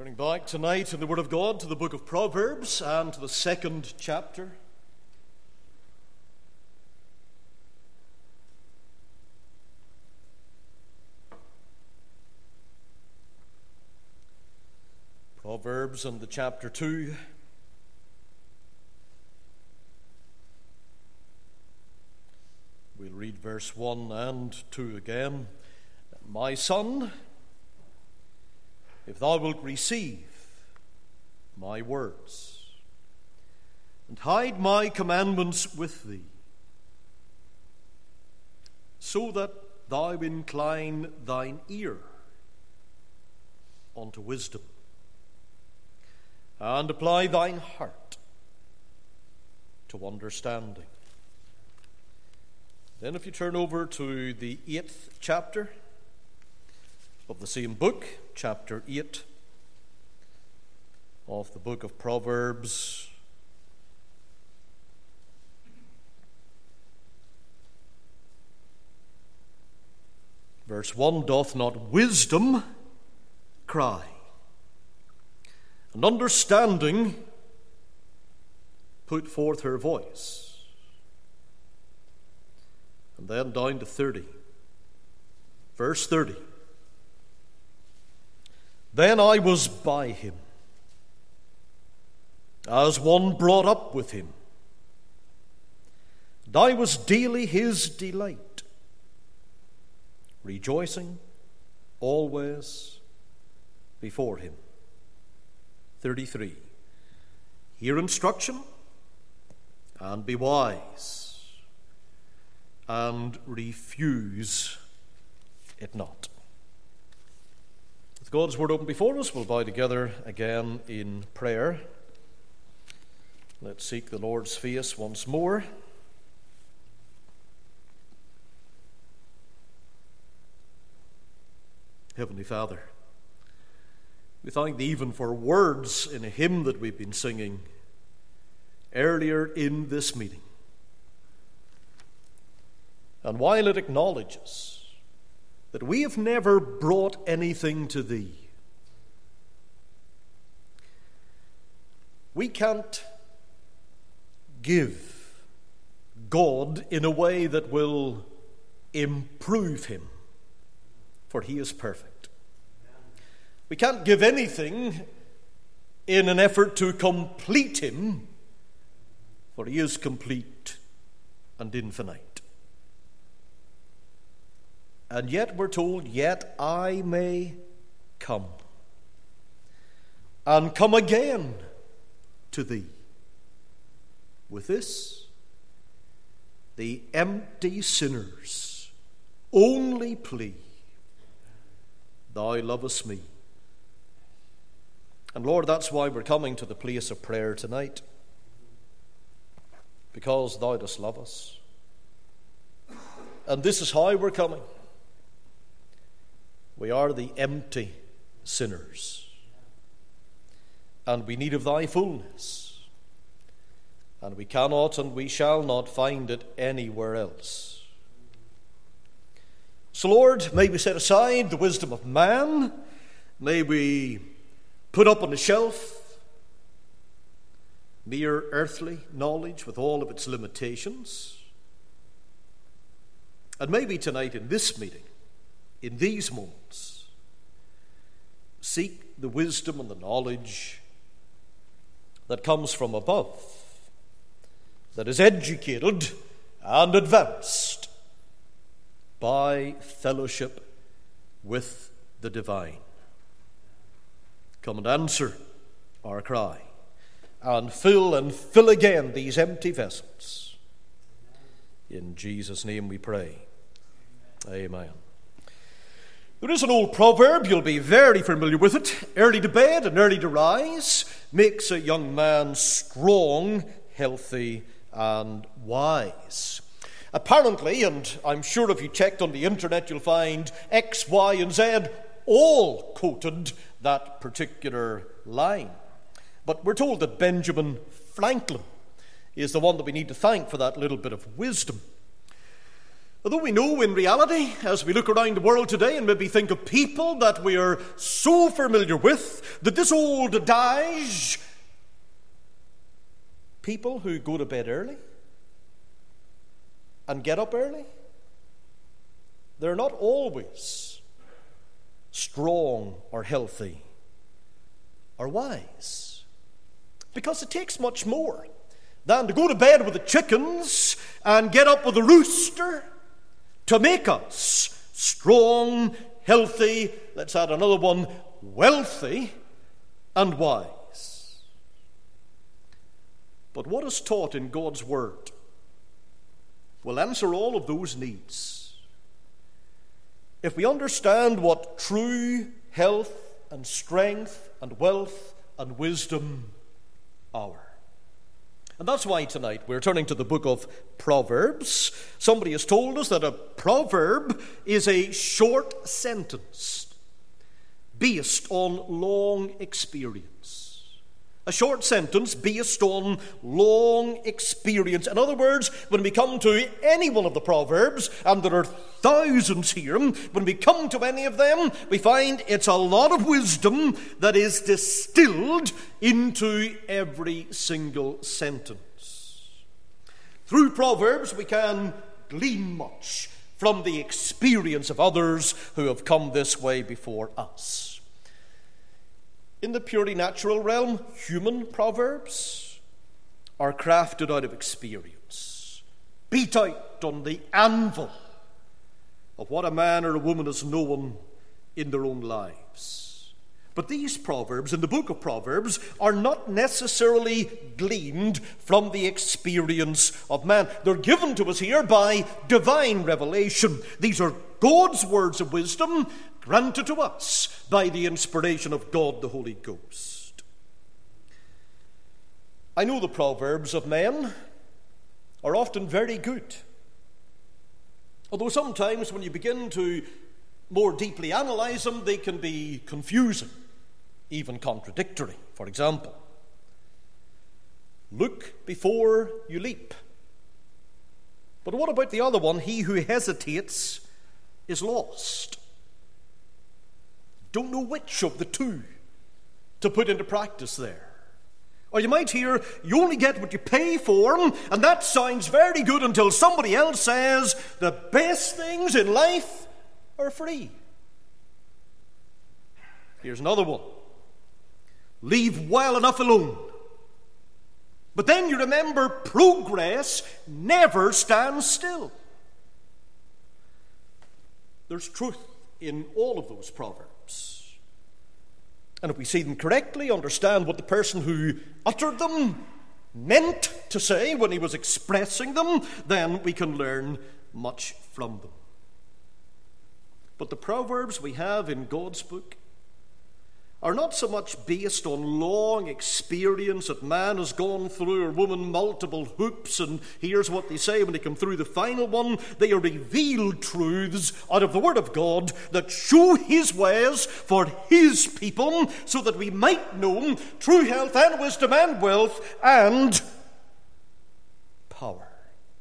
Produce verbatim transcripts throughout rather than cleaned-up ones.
Turning back tonight in the Word of God to the book of Proverbs and to the second chapter. Proverbs and the chapter two. We'll read verse one and two again. My son, if thou wilt receive my words, and hide my commandments with thee, so that thou incline thine ear unto wisdom, and apply thine heart to understanding. Then if you turn over to the eighth chapter of the same book, chapter eight of the book of Proverbs. Verse one, doth not wisdom cry, and understanding put forth her voice? And then down to thirty. Verse thirty. Then I was by him, as one brought up with him, and I was daily his delight, rejoicing always before him. thirty-three. Hear instruction, and be wise, and refuse it not. With God's word open before us, we'll bow together again in prayer. Let's seek the Lord's face once more. Heavenly Father, we thank Thee even for words in a hymn that we've been singing earlier in this meeting. And while it acknowledges that we have never brought anything to Thee, we can't give God in a way that will improve Him, for He is perfect. We can't give anything in an effort to complete Him, for He is complete and infinite. And yet we're told, yet I may come, and come again to Thee. With this, the empty sinner's only plea, Thou lovest me. And Lord, that's why we're coming to the place of prayer tonight, because Thou dost love us. And this is how we're coming. We are the empty sinners, and we need of Thy fullness, and we cannot and we shall not find it anywhere else. So Lord, may we set aside the wisdom of man, may we put up on the shelf mere earthly knowledge with all of its limitations, and may we tonight in this meeting, in these moments, seek the wisdom and the knowledge that comes from above, that is educated and advanced by fellowship with the divine. Come and answer our cry, and fill and fill again these empty vessels. In Jesus' name we pray. Amen. There is an old proverb, you'll be very familiar with it. Early to bed and early to rise makes a young man strong, healthy, and wise. Apparently, and I'm sure if you checked on the internet, you'll find X, Y, and Z all quoted that particular line. But we're told that Benjamin Franklin is the one that we need to thank for that little bit of wisdom. Although we know in reality, as we look around the world today and maybe think of people that we are so familiar with, that this old adage, people who go to bed early and get up early, they're not always strong or healthy or wise. Because it takes much more than to go to bed with the chickens and get up with the rooster to make us strong, healthy, let's add another one, wealthy and wise. But what is taught in God's Word will answer all of those needs. If we understand what true health and strength and wealth and wisdom are. And that's why tonight we're turning to the book of Proverbs. Somebody has told us that a proverb is a short sentence based on long experience. A short sentence based on long experience. In other words, when we come to any one of the Proverbs, and there are thousands here, when we come to any of them, we find it's a lot of wisdom that is distilled into every single sentence. Through Proverbs, we can glean much from the experience of others who have come this way before us. In the purely natural realm, human proverbs are crafted out of experience, beat out on the anvil of what a man or a woman has known in their own lives. But these proverbs in the book of Proverbs are not necessarily gleaned from the experience of man. They're given to us here by divine revelation. These are God's words of wisdom granted to us by the inspiration of God the Holy Ghost. I know the proverbs of men are often very good. Although sometimes when you begin to more deeply analyze them, they can be confusing, even contradictory. For example, look before you leap. But what about the other one? He who hesitates is lost. Don't know which of the two to put into practice there. Or you might hear, you only get what you pay for, and that sounds very good until somebody else says the best things in life are free. Here's another one. Leave well enough alone. But then you remember progress never stands still. There's truth in all of those proverbs. And if we see them correctly, understand what the person who uttered them meant to say when he was expressing them, then we can learn much from them. But the proverbs we have in God's book are not so much based on long experience that man has gone through, or woman multiple hoops, and here's what they say when they come through the final one. They are revealed truths out of the Word of God that show His ways for His people, so that we might know true health and wisdom and wealth and power.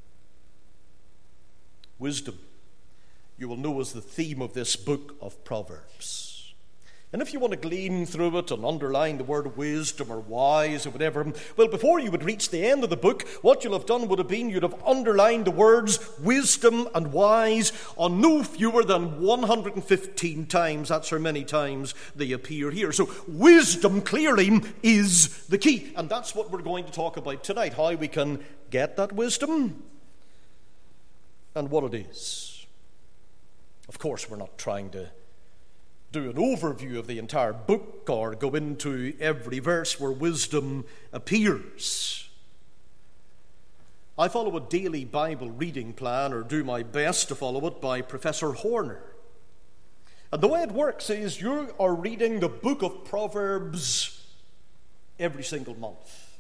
Wisdom, you will know, is the theme of this book of Proverbs. And if you want to glean through it and underline the word wisdom or wise or whatever, well, before you would reach the end of the book, what you'll have done would have been you'd have underlined the words wisdom and wise on no fewer than one hundred fifteen times. That's how many times they appear here. So wisdom clearly is the key. And that's what we're going to talk about tonight, how we can get that wisdom and what it is. Of course, we're not trying to do an overview of the entire book or go into every verse where wisdom appears. I follow a daily Bible reading plan, or do my best to follow it, by Professor Horner. And the way it works is you are reading the book of Proverbs every single month.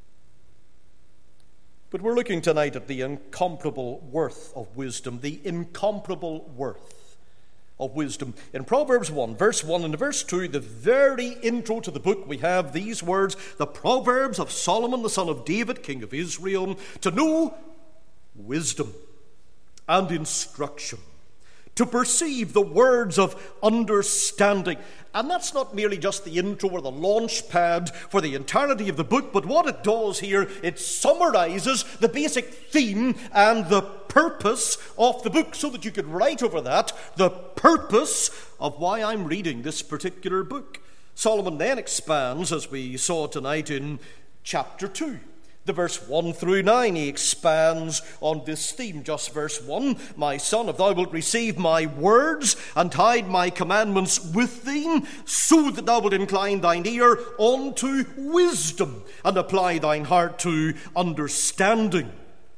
But we're looking tonight at the incomparable worth of wisdom, the incomparable worth of wisdom. In Proverbs one, verse one and verse two, the very intro to the book, we have these words: the Proverbs of Solomon, the son of David, king of Israel, to know wisdom and instruction, to perceive the words of understanding. And that's not merely just the intro or the launch pad for the entirety of the book, but what it does here, it summarizes the basic theme and the purpose of the book, so that you could write over that the purpose of why I'm reading this particular book. Solomon then expands, as we saw tonight in chapter two. The verse one through nine, he expands on this theme. Just verse one, my son, if thou wilt receive my words and hide my commandments with thee, so that thou wilt incline thine ear unto wisdom and apply thine heart to understanding.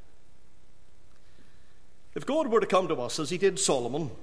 If God were to come to us, as he did Solomon,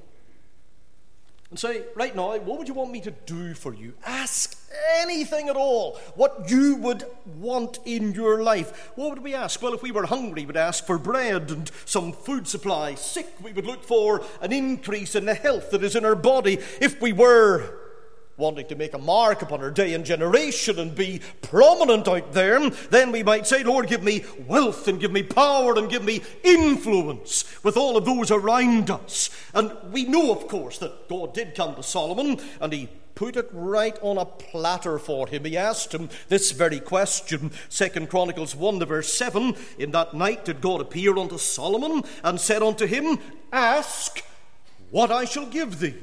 and say, right now, what would you want me to do for you? Ask anything at all, what you would want in your life. What would we ask? Well, if we were hungry, we'd ask for bread and some food supply. Sick, we would look for an increase in the health that is in our body. If we were wanting to make a mark upon our day and generation and be prominent out there, then we might say, Lord, give me wealth and give me power and give me influence with all of those around us. And we know, of course, that God did come to Solomon and he put it right on a platter for him. He asked him this very question. Second Chronicles one, the verse seven, in that night did God appear unto Solomon and said unto him, ask what I shall give thee.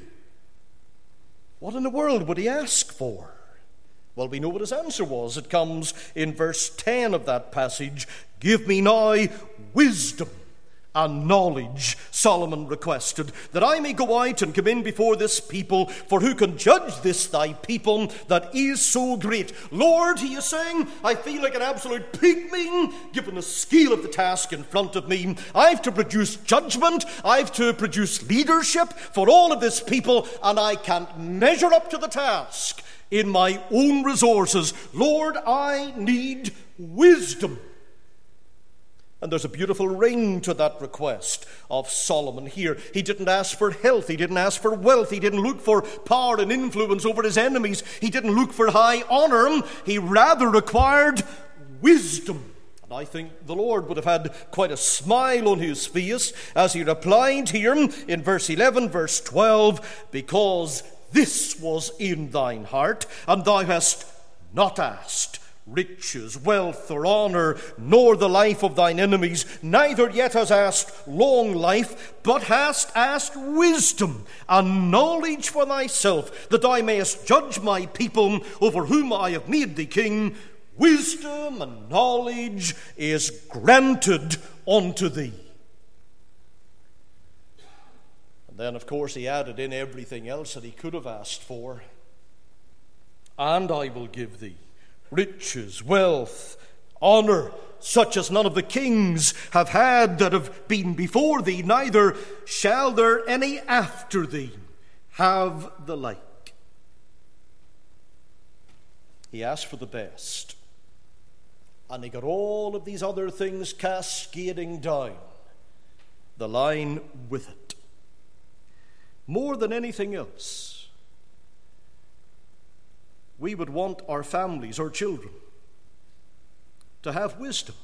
What in the world would he ask for? Well, we know what his answer was. It comes in verse ten of that passage. Give me now wisdom and knowledge, Solomon requested, that I may go out and come in before this people, for who can judge this thy people that is so great? Lord, he is saying, I feel like an absolute pygmy given the scale of the task in front of me. I've to produce judgment, I've to produce leadership for all of this people, and I can't measure up to the task in my own resources. Lord, I need wisdom. And there's a beautiful ring to that request of Solomon here. He didn't ask for health. He didn't ask for wealth. He didn't look for power and influence over his enemies. He didn't look for high honor. He rather required wisdom. And I think the Lord would have had quite a smile on his face as he replied here in verse eleven, verse twelve, because this was in thine heart, and thou hast not asked riches, wealth, or honor, nor the life of thine enemies, neither yet hast asked long life, but hast asked wisdom and knowledge for thyself, that thou mayest judge my people over whom I have made thee king. Wisdom and knowledge is granted unto thee. And then, of course, he added in everything else that he could have asked for. And I will give thee riches, wealth, honor, such as none of the kings have had that have been before thee, neither shall there any after thee have the like. He asked for the best, and he got all of these other things cascading down the line with it. More than anything else, we would want our families, our children, to have wisdom.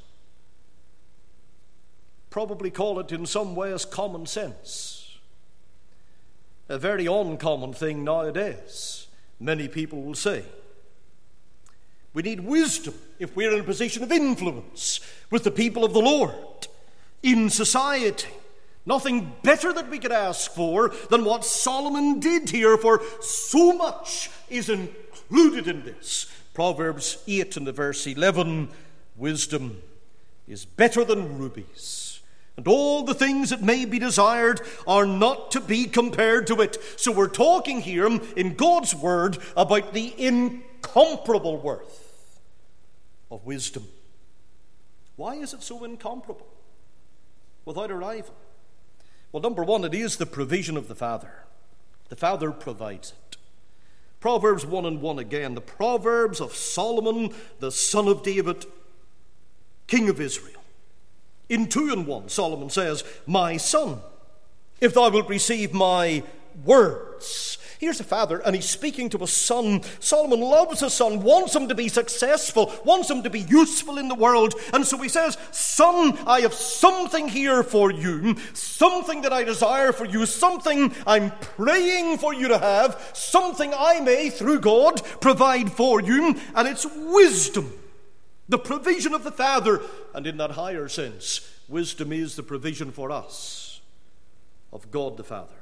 Probably call it in some ways common sense. A very uncommon thing nowadays, many people will say. We need wisdom if we're in a position of influence with the people of the Lord in society. Nothing better that we could ask for than what Solomon did here, for so much is included Included in this. Proverbs eight and the verse eleven, wisdom is better than rubies, and all the things that may be desired are not to be compared to it. So we're talking here in God's word about the incomparable worth of wisdom. Why is it so incomparable, without a rival? Well, number one, it is the provision of the Father. The Father provides it. Proverbs one and one again, the Proverbs of Solomon, the son of David, king of Israel. In two and one, Solomon says, my son, if thou wilt receive my words. Here's a father, and he's speaking to a son. Solomon loves his son, wants him to be successful, wants him to be useful in the world. And so he says, son, I have something here for you, something that I desire for you, something I'm praying for you to have, something I may, through God, provide for you, and it's wisdom. The provision of the Father, and in that higher sense, wisdom is the provision for us of God the Father.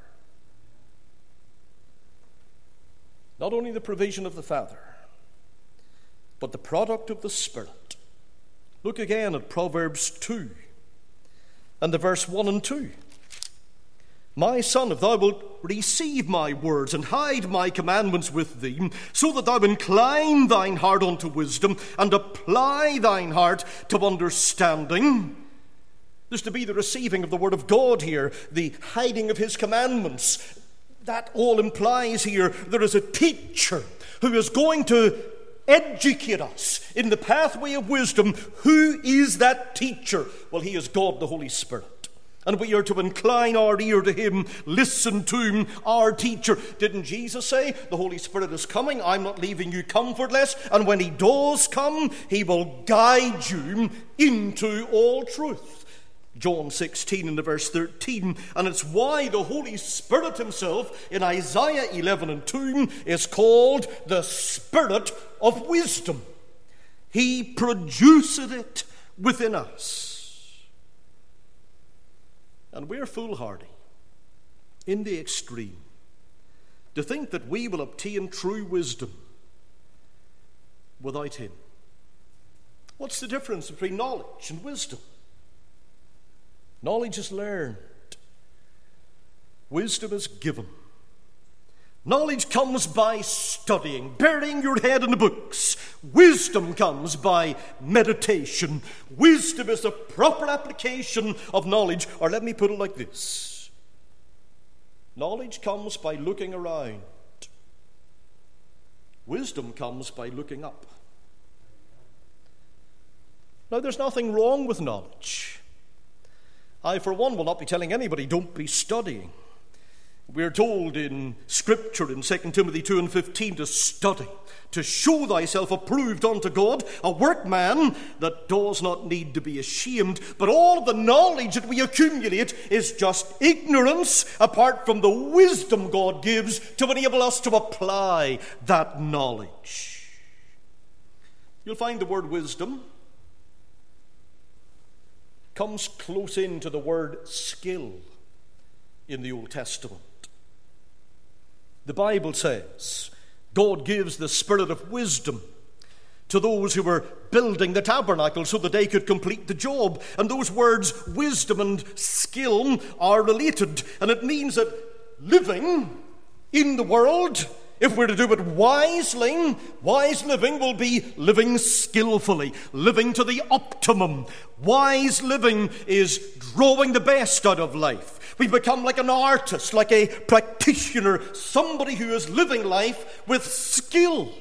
Not only the provision of the Father, but the product of the Spirit. Look again at Proverbs two and the verse one and two. My son, if thou wilt receive my words and hide my commandments with thee, so that thou incline thine heart unto wisdom and apply thine heart to understanding. There's to be the receiving of the word of God here, the hiding of his commandments. That all implies here there is a teacher who is going to educate us in the pathway of wisdom. Who is that teacher? Well, he is God the Holy Spirit. And we are to incline our ear to him, listen to him, our teacher. Didn't Jesus say, the Holy Spirit is coming, I'm not leaving you comfortless, and when he does come, he will guide you into all truth. John sixteen and verse thirteen, and it's why the Holy Spirit himself in Isaiah eleven and two is called the Spirit of wisdom. He produced it within us. And we're foolhardy in the extreme to think that we will obtain true wisdom without him. What's the difference between knowledge and wisdom? Knowledge is learned. Wisdom is given. Knowledge comes by studying, burying your head in the books. Wisdom comes by meditation. Wisdom is the proper application of knowledge. Or let me put it like this. Knowledge comes by looking around. Wisdom comes by looking up. Now, there's nothing wrong with knowledge. I, for one, will not be telling anybody, don't be studying. We're told in Scripture in Second Timothy two and fifteen to study, to show thyself approved unto God, a workman that does not need to be ashamed. But all of the knowledge that we accumulate is just ignorance apart from the wisdom God gives to enable us to apply that knowledge. You'll find the word wisdom comes close into the word skill in the Old Testament. The Bible says God gives the spirit of wisdom to those who were building the tabernacle so that they could complete the job. And those words, wisdom and skill, are related. And it means that living in the world, if we're to do it wisely, wise living will be living skillfully, living to the optimum. Wise living is drawing the best out of life. We become like an artist, like a practitioner, somebody who is living life with skill.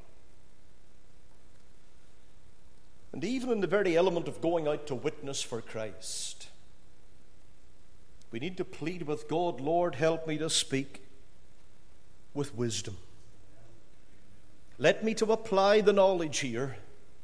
And even in the very element of going out to witness for Christ, we need to plead with God, Lord, help me to speak with wisdom. Let me to apply the knowledge here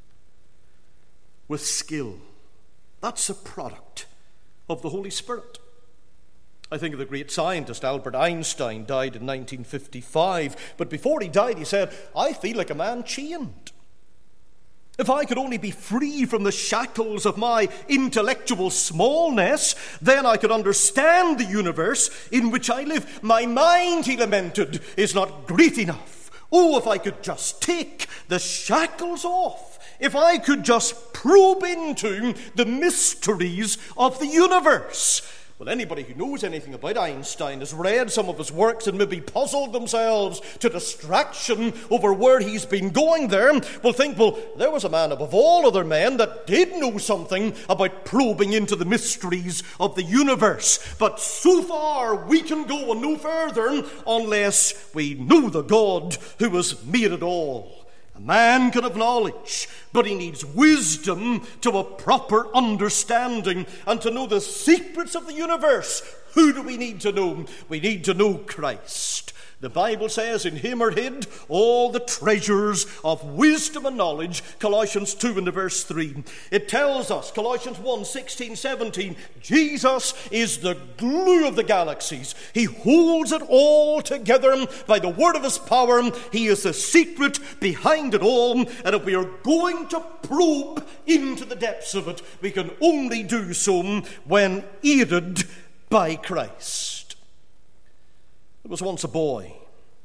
with skill. That's a product of the Holy Spirit. I think of the great scientist Albert Einstein, died in nineteen fifty-five. But before he died, he said, I feel like a man chained. If I could only be free from the shackles of my intellectual smallness, then I could understand the universe in which I live. My mind, he lamented, is not great enough. Oh, if I could just take the shackles off. If I could just probe into the mysteries of the universe. Well, anybody who knows anything about Einstein has read some of his works and maybe puzzled themselves to distraction over where he's been going there, will think, well, there was a man above all other men that did know something about probing into the mysteries of the universe. But so far we can go and no further unless we know the God who has made it all. A man can have knowledge, but he needs wisdom to a proper understanding and to know the secrets of the universe. Who do we need to know? We need to know Christ. The Bible says in him are hid all the treasures of wisdom and knowledge, Colossians two and verse three. It tells us, Colossians one, sixteen, seventeen, Jesus is the glue of the galaxies. He holds it all together by the word of his power. He is the secret behind it all. And if we are going to probe into the depths of it, we can only do so when aided by Christ. There was once a boy,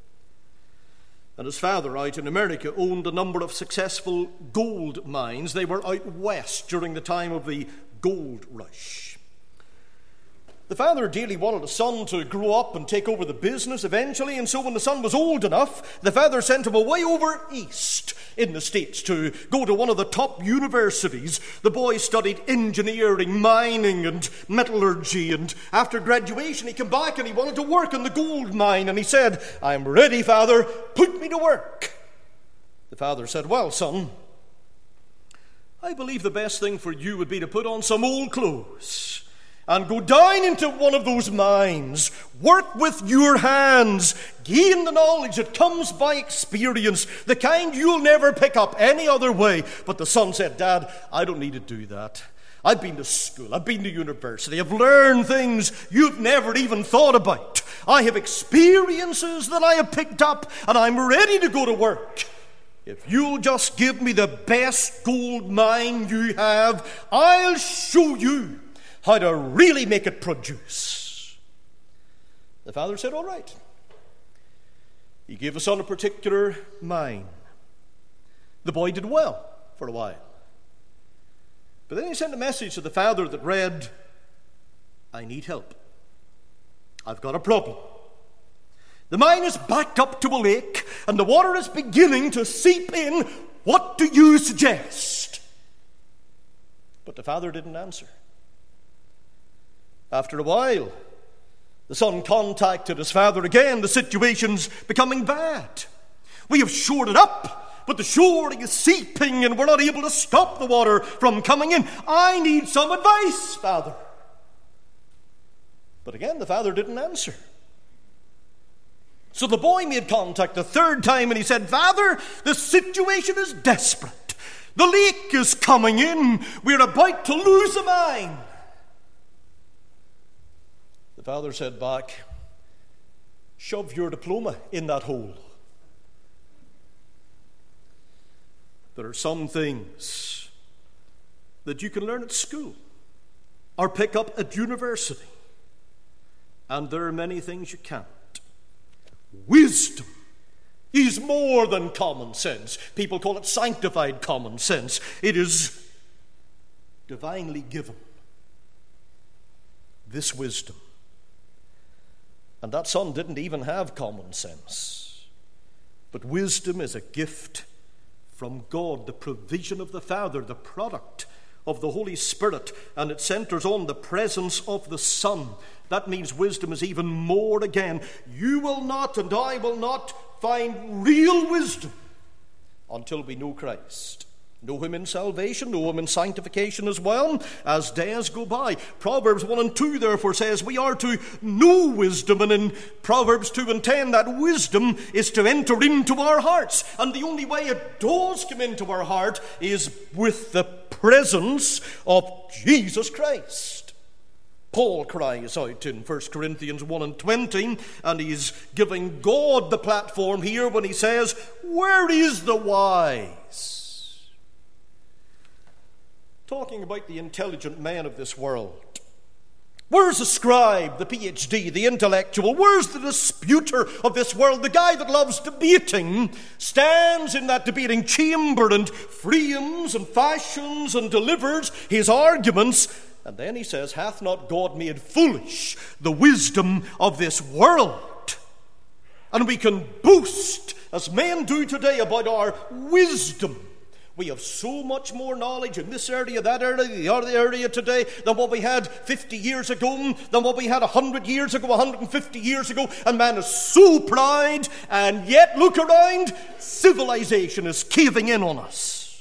and his father out in America owned a number of successful gold mines. They were out west during the time of the gold rush. The father dearly wanted his son to grow up and take over the business eventually, and so when the son was old enough, the father sent him away over east in the States to go to one of the top universities. The boy studied engineering, mining, and metallurgy, and after graduation he came back and he wanted to work in the gold mine, and he said, "I'm ready, Father, put me to work." The father said, "Well, son, I believe the best thing for you would be to put on some old clothes and go down into one of those mines, work with your hands, gain the knowledge that comes by experience, the kind you'll never pick up any other way." But the son said, "Dad, I don't need to do that. I've been to school, I've been to university, I've learned things you've never even thought about. I have experiences that I have picked up, and I'm ready to go to work. If you'll just give me the best gold mine you have, I'll show you how to really make it produce." The father said, "All right." He gave the son a particular mine. The boy did well for a while. But then he sent a message to the father that read, "I need help. I've got a problem. The mine is backed up to a lake, and the water is beginning to seep in. What do you suggest?" But the father didn't answer. After a while, the son contacted his father again. "The situation's becoming bad. We have shored it up, but the shoring is seeping and we're not able to stop the water from coming in. I need some advice, Father." But again, the father didn't answer. So the boy made contact the third time and he said, "Father, the situation is desperate. The lake is coming in. We're about to lose the mine." The father said back, "Shove your diploma in that hole." There are some things that you can learn at school or pick up at university, and there are many things you can't. Wisdom is more than common sense. People call it sanctified common sense. It is divinely given. This wisdom. And that son didn't even have common sense. But wisdom is a gift from God, the provision of the Father, the product of the Holy Spirit, and it centers on the presence of the Son. That means wisdom is even more again. You will not and I will not find real wisdom until we know Christ. Know him in salvation, know him in sanctification as well as days go by. Proverbs one and two therefore says we are to know wisdom, and in Proverbs two and ten that wisdom is to enter into our hearts. And the only way it does come into our heart is with the presence of Jesus Christ. Paul cries out in First Corinthians one and twenty, and he's giving God the platform here when he says, "Where is the wise?" Talking about the intelligent men of this world. Where's the scribe, the P H D, the intellectual? Where's the disputer of this world? The guy that loves debating stands in that debating chamber and frames and fashions and delivers his arguments. And then he says, "Hath not God made foolish the wisdom of this world?" And we can boast, as men do today, about our wisdom. We have so much more knowledge in this area, that area, the other area today than what we had fifty years ago, than what we had one hundred years ago, one hundred fifty years ago. And man is so proud, and yet look around, civilization is caving in on us.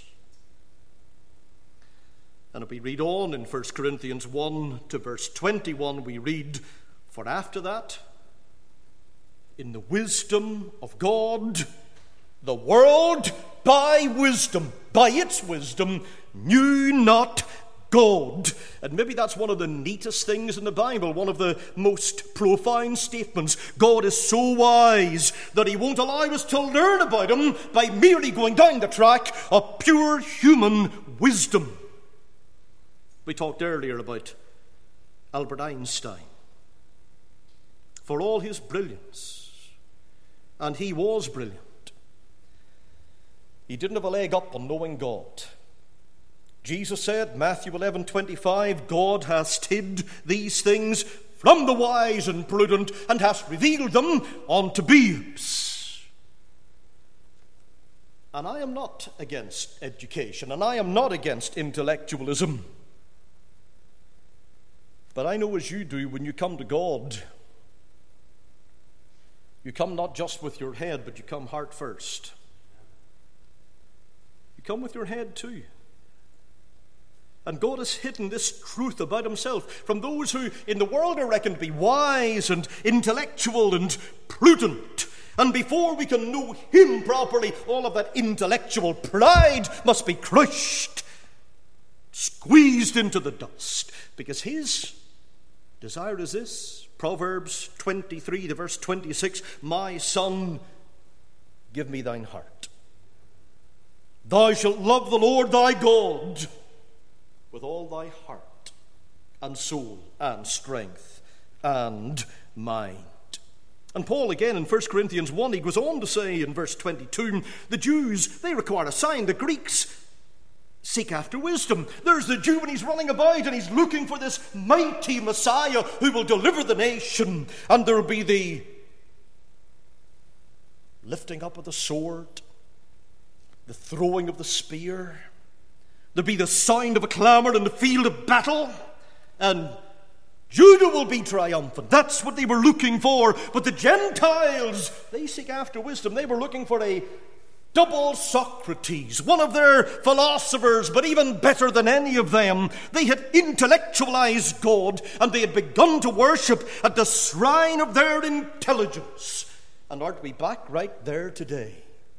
And if we read on in First Corinthians one to verse twenty-one, we read, "For after that in the wisdom of God, the world by wisdom, by its wisdom, knew not God. And maybe that's one of the neatest things in the Bible, one of the most profound statements. God is so wise that he won't allow us to learn about him by merely going down the track of pure human wisdom. We talked earlier about Albert Einstein. For all his brilliance, and he was brilliant, he didn't have a leg up on knowing God. Jesus said, Matthew eleven twenty-five, God hath hid these things from the wise and prudent, and hath revealed them unto babes. And I am not against education, and I am not against intellectualism. But I know as you do, when you come to God, you come not just with your head, but you come heart first. You come with your head too. And God has hidden this truth about himself from those who in the world are reckoned to be wise and intellectual and prudent. And before we can know him properly, all of that intellectual pride must be crushed, squeezed into the dust. Because his desire is this. Proverbs twenty-three, to verse twenty-six, my son, give me thine heart. Thou shalt love the Lord thy God with all thy heart and soul and strength and mind. And Paul again in First Corinthians one, he goes on to say in verse twenty-two, the Jews, they require a sign. The Greeks seek after wisdom. There's the Jew and he's running about and he's looking for this mighty Messiah who will deliver the nation. And there will be the lifting up of the sword, the throwing of the spear. There'll be the sound of a clamour in the field of battle. And Judah will be triumphant. That's what they were looking for. But the Gentiles, they seek after wisdom. They were looking for a double Socrates, one of their philosophers, but even better than any of them. They had intellectualized God, and they had begun to worship at the shrine of their intelligence. And aren't we back right there today?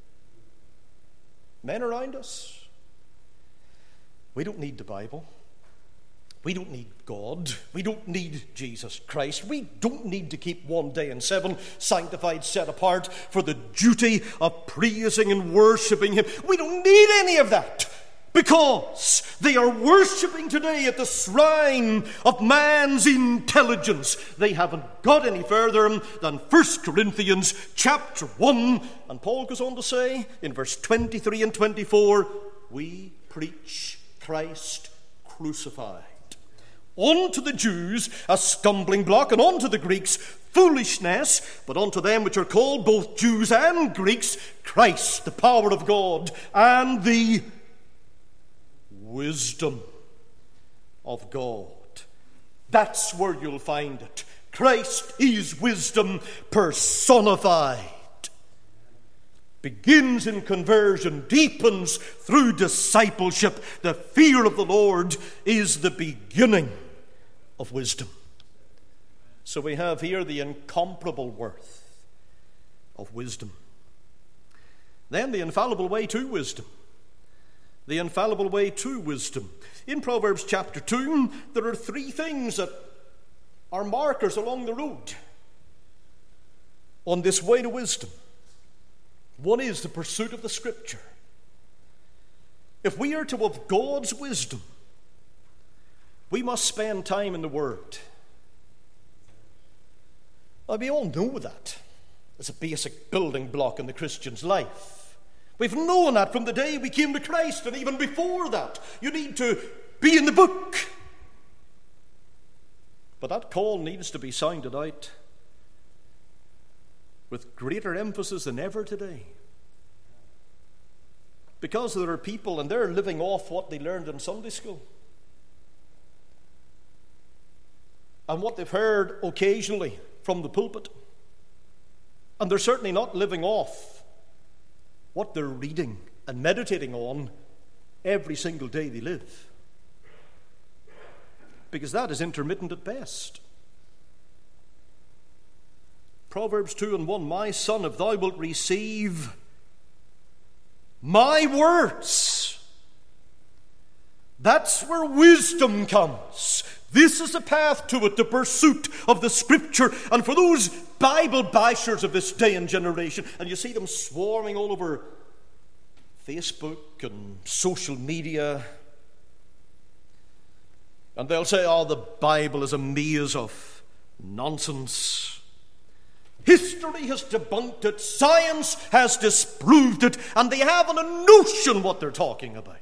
Men around us, we don't need the Bible. We don't need God. We don't need Jesus Christ. We don't need to keep one day in seven sanctified, set apart for the duty of praising and worshipping him. We don't need any of that, because they are worshipping today at the shrine of man's intelligence. They haven't got any further than First Corinthians chapter one. And Paul goes on to say in verse twenty-three and twenty-four, we preach Christ crucified. Unto the Jews a stumbling block, and unto the Greeks foolishness, but unto them which are called both Jews and Greeks, Christ, the power of God, and the wisdom of God. That's where you'll find it. Christ is wisdom personified. Begins in conversion, deepens through discipleship. The fear of the Lord is the beginning of wisdom. So we have here the incomparable worth of wisdom. Then the infallible way to wisdom. The infallible way to wisdom. In Proverbs chapter two, there are three things that are markers along the road on this way to wisdom. One is the pursuit of the Scripture. If we are to have God's wisdom, we must spend time in the Word. Well, we all know that. It's a basic building block in the Christian's life. We've known that from the day we came to Christ, and even before that. You need to be in the book. But that call needs to be sounded out with greater emphasis than ever today. Because there are people, and they're living off what they learned in Sunday school. And what they've heard occasionally from the pulpit. And they're certainly not living off what they're reading and meditating on every single day they live. Because that is intermittent at best. Proverbs two and one, my son, if thou wilt receive my words, that's where wisdom comes. This is the path to it, the pursuit of the Scripture. And for those Bible bashers of this day and generation, and you see them swarming all over Facebook and social media, and they'll say, oh, the Bible is a maze of nonsense. History has debunked it, science has disproved it, and they haven't a notion what they're talking about.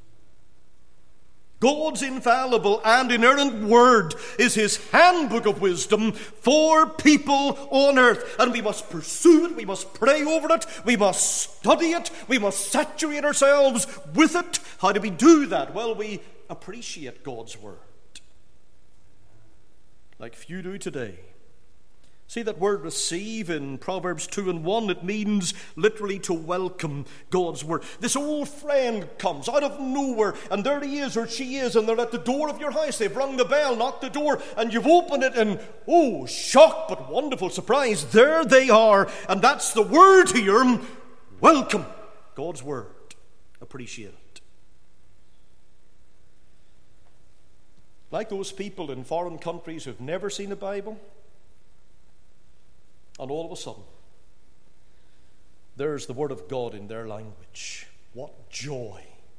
God's infallible and inerrant word is his handbook of wisdom for people on earth. And we must pursue it, we must pray over it, we must study it, we must saturate ourselves with it. How do we do that? Well, we appreciate God's word, like few do today. See that word receive in Proverbs two and one, it means literally to welcome God's word. This old friend comes out of nowhere, and there he is or she is, and they're at the door of your house. They've rung the bell, knocked the door, and you've opened it, and oh, shock but wonderful surprise, there they are. And that's the word here, welcome God's word. Appreciate it. Like those people in foreign countries who've never seen a Bible, and all of a sudden, there's the word of God in their language. What joy.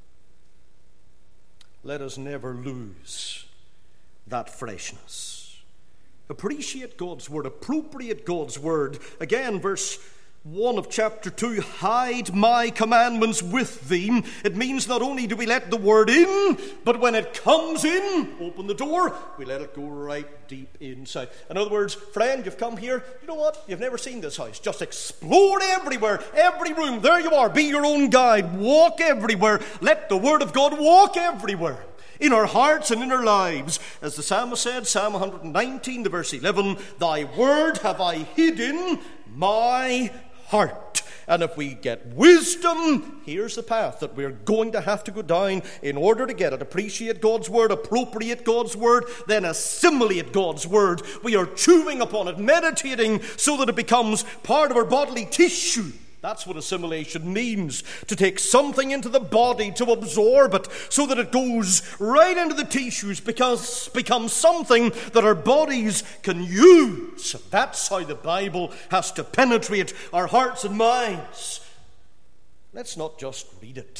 Let us never lose that freshness. Appreciate God's word, appropriate God's word. Again, verse one of chapter two, hide my commandments with thee. It means not only do we let the word in, but when it comes in, open the door, we let it go right deep inside. In other words, friend, you've come here, you know what? You've never seen this house. Just explore everywhere, every room. There you are. Be your own guide. Walk everywhere. Let the word of God walk everywhere, in our hearts and in our lives. As the psalmist said, Psalm one nineteen, the verse eleven, thy word have I hid in my heart. And if we get wisdom, here's the path that we're going to have to go down in order to get it. Appreciate God's word, appropriate God's word, then assimilate God's word. We are chewing upon it, meditating so that it becomes part of our bodily tissue. That's what assimilation means, to take something into the body, to absorb it, so that it goes right into the tissues, because becomes something that our bodies can use. That's how the Bible has to penetrate our hearts and minds. Let's not just read it.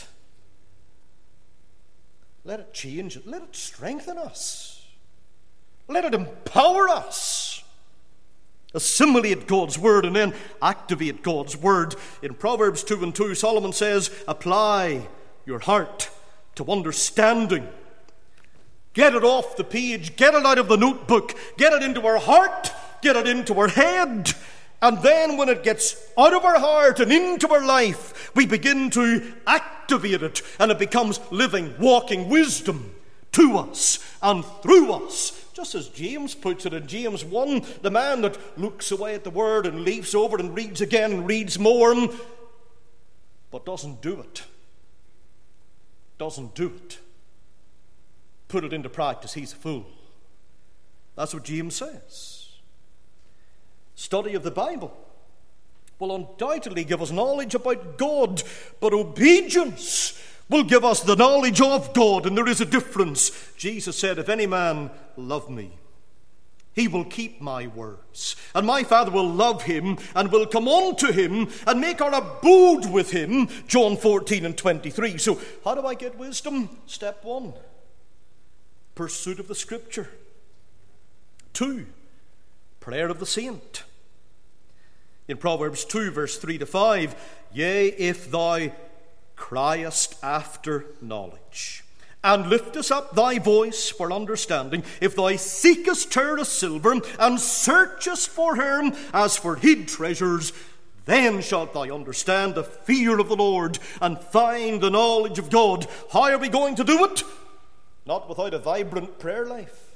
Let it change it. Let it strengthen us. Let it empower us. Assimilate God's word and then activate God's word. In Proverbs two and two, Solomon says, apply your heart to understanding. Get it off the page, get it out of the notebook, get it into our heart, get it into our head. And then when it gets out of our heart and into our life, we begin to activate it, and it becomes living, walking wisdom to us and through us. Just as James puts it in James one, the man that looks away at the word and leaves over and reads again and reads more, but doesn't do it. Doesn't do it. Put it into practice, he's a fool. That's what James says. Study of the Bible will undoubtedly give us knowledge about God, but obedience will give us the knowledge of God, and there is a difference. Jesus said, if any man love me, he will keep my words, and my Father will love him, and will come unto him, and make our abode with him. John fourteen and twenty-three. So how do I get wisdom? Step one, pursuit of the Scripture. Two, prayer of the saint. In Proverbs two, verse three to five, yea, if thou criest after knowledge, and liftest up thy voice for understanding, if thou seekest her as silver, and searchest for her as for hid treasures, then shalt thou understand the fear of the Lord, and find the knowledge of God. How are we going to do it? Not without a vibrant prayer life.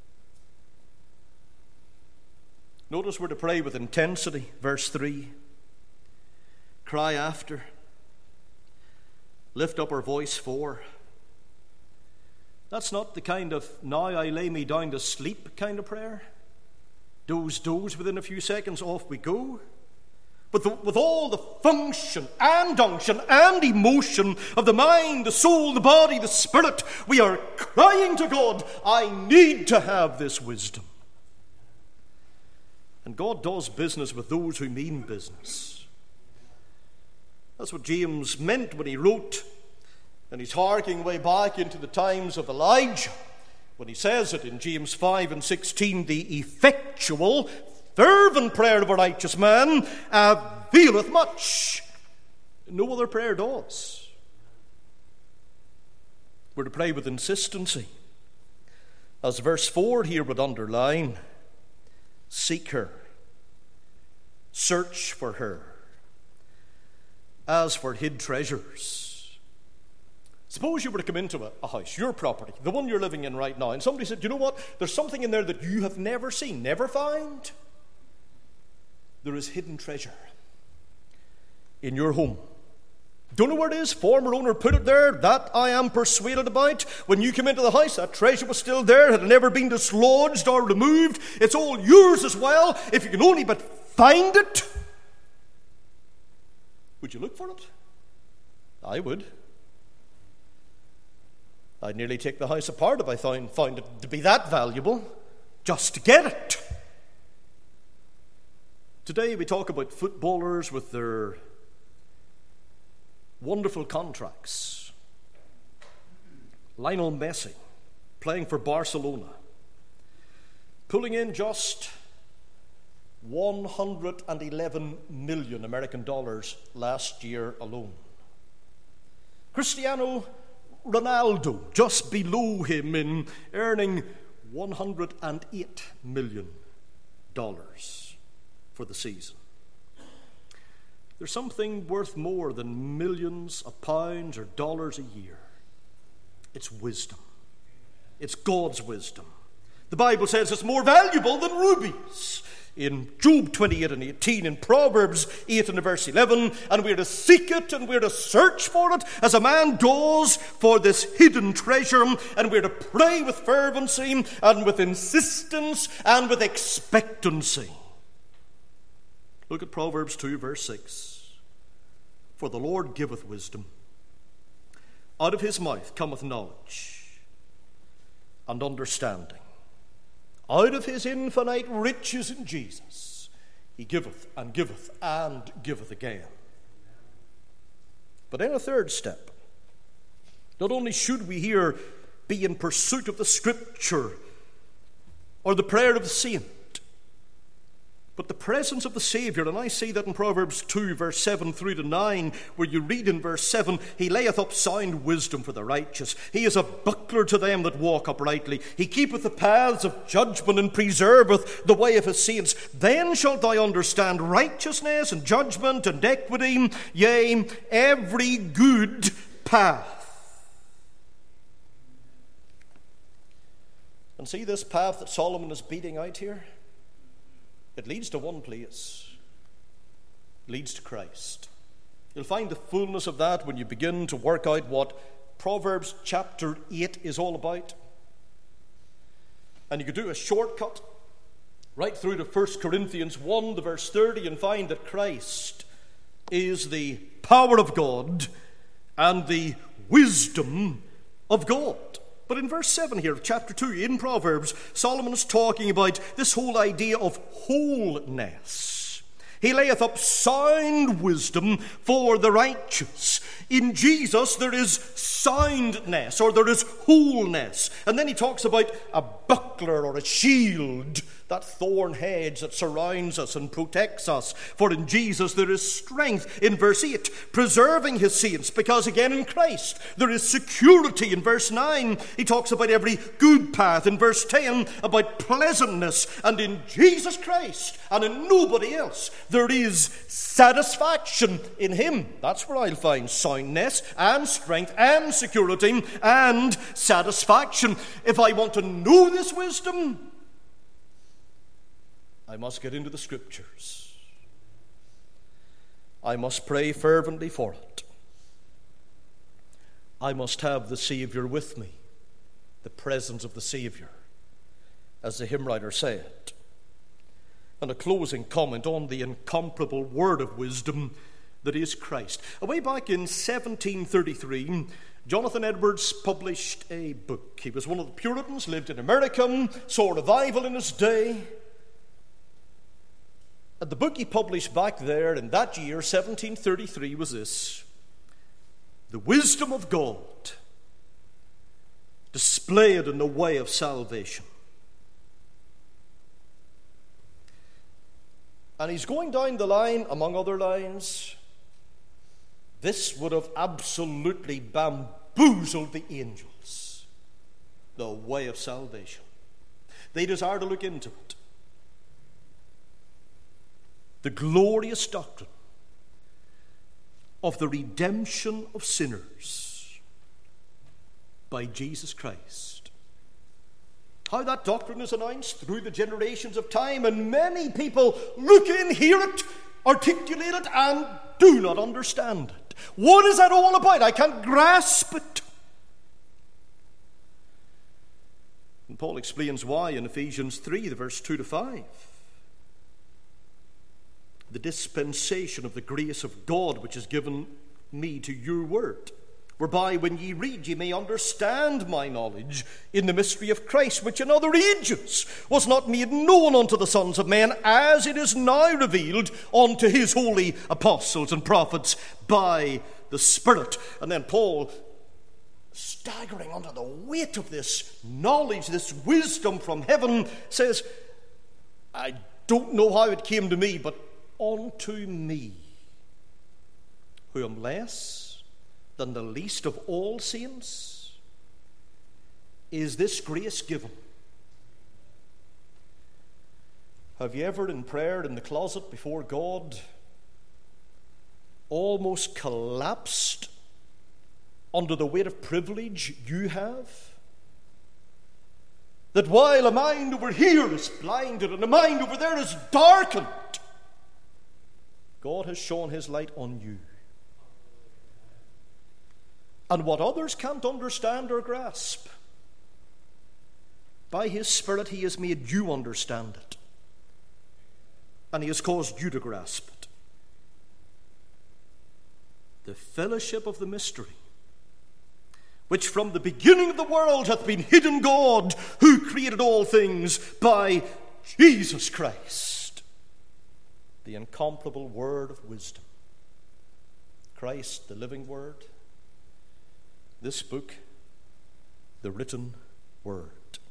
Notice we're to pray with intensity. Verse three. Cry after. Lift up our voice for. That's not the kind of now I lay me down to sleep kind of prayer. Doze, doze, within a few seconds, off we go. But the, with all the function and unction and emotion of the mind, the soul, the body, the spirit, we are crying to God, I need to have this wisdom. And God does business with those who mean business. That's what James meant when he wrote, and he's harking way back into the times of Elijah, when he says it in James five and sixteen, the effectual, fervent prayer of a righteous man availeth much. No other prayer does. We're to pray with insistency. As verse four here would underline, seek her, search for her, as for hid treasures. Suppose you were to come into a, a house, your property, the one you're living in right now, and somebody said, you know what, there's something in there that you have never seen, never found. There is hidden treasure in your home. Don't know where it is, former owner put it there, that I am persuaded about. When you came into the house, that treasure was still there, had never been dislodged or removed. It's all yours as well, if you can only but find it. Would you look for it? I would. I'd nearly take the house apart if I found, found it to be that valuable, just to get it. Today we talk about footballers with their wonderful contracts. Lionel Messi, playing for Barcelona, pulling in just one hundred eleven million American dollars last year alone. Cristiano Ronaldo, just below him in earning one hundred eight million dollars for the season. There's something worth more than millions of pounds or dollars a year. It's wisdom. It's God's wisdom. The Bible says it's more valuable than rubies. In Job twenty-eight and eighteen, in Proverbs eight and verse eleven, and we're to seek it and we're to search for it as a man does for this hidden treasure, and we're to pray with fervency and with insistence and with expectancy. Look at Proverbs two verse six. For the Lord giveth wisdom. Out of his mouth cometh knowledge and understanding. Out of his infinite riches in Jesus, he giveth and giveth and giveth again. But in a third step, not only should we here be in pursuit of the Scripture or the prayer of the saint, but the presence of the Saviour, and I see that in Proverbs two, verse seven through to nine, where you read in verse seven, he layeth up sound wisdom for the righteous. He is a buckler to them that walk uprightly. He keepeth the paths of judgment and preserveth the way of his saints. Then shalt thou understand righteousness and judgment and equity, yea, every good path. And see this path that Solomon is beating out here? It leads to one place. It leads to Christ. You'll find the fullness of that when you begin to work out what Proverbs chapter eight is all about. And you could do a shortcut right through to First Corinthians one, the verse thirty, and find that Christ is the power of God and the wisdom of God. But in verse seven here of chapter two in Proverbs, Solomon is talking about this whole idea of wholeness. He layeth up sound wisdom for the righteous. In Jesus there is soundness, or there is wholeness. And then he talks about a buckler or a shield, that thorn hedge that surrounds us and protects us. For in Jesus there is strength in verse eight, preserving his saints, because again in Christ there is security in verse nine. He talks about every good path in verse ten, about pleasantness, and in Jesus Christ and in nobody else there is satisfaction in him. That's where I'll find soundness and strength and security and satisfaction. If I want to know this wisdom, I must get into the Scriptures. I must pray fervently for it. I must have the Savior with me, the presence of the Savior, as the hymn writer said. and a closing comment on the incomparable word of wisdom that is Christ. Way back in seventeen thirty-three, Jonathan Edwards published a book. He was one of the Puritans, lived in America, saw revival in his day. And the book he published back there in that year, seventeen thirty-three, was this: The Wisdom of God Displayed in the Way of Salvation. And he's going down the line, among other lines. This would have absolutely bamboozled the angels, the way of salvation. They desire to look into it. The glorious doctrine of the redemption of sinners by Jesus Christ. How that doctrine is announced through the generations of time, and many people look in, hear it, articulate it, and do not understand it. What is that all about? I can't grasp it. And Paul explains why in Ephesians three, the verse two to five. The dispensation of the grace of God which is given me to your word, whereby when ye read ye may understand my knowledge in the mystery of Christ, which in other ages was not made known unto the sons of men, as it is now revealed unto his holy apostles and prophets by the Spirit. And then Paul, staggering under the weight of this knowledge, this wisdom from heaven, says, I don't know how it came to me, but unto me, who am less than the least of all saints, is this grace given. Have you ever in prayer in the closet before God almost collapsed under the weight of privilege you have? That while a mind over here is blinded and a mind over there is darkened, God has shone his light on you. And what others can't understand or grasp, by his Spirit he has made you understand it. And he has caused you to grasp it. The fellowship of the mystery, which from the beginning of the world hath been hidden God, who created all things by Jesus Christ. The incomparable word of wisdom. Christ, the living word. This book, the written word.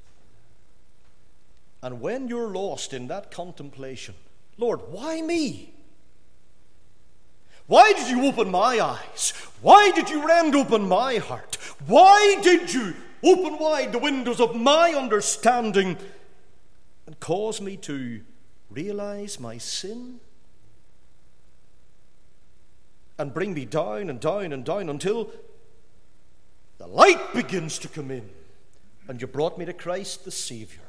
And when you're lost in that contemplation, Lord, why me? Why did you open my eyes? Why did you rend open my heart? Why did you open wide the windows of my understanding and cause me to realize my sin and bring me down and down and down until the light begins to come in and you brought me to Christ the Savior?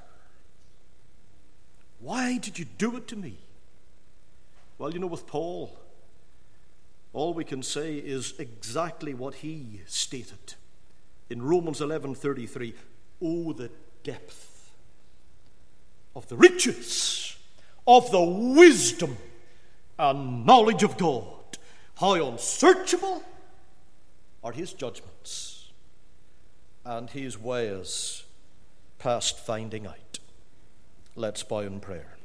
Why did you do it to me? Well, you know, with Paul, all we can say is exactly what he stated in Romans eleven thirty-three. Oh, the depth of the riches of the wisdom and knowledge of God. How unsearchable are his judgments and his ways past finding out. Let's bow in prayer.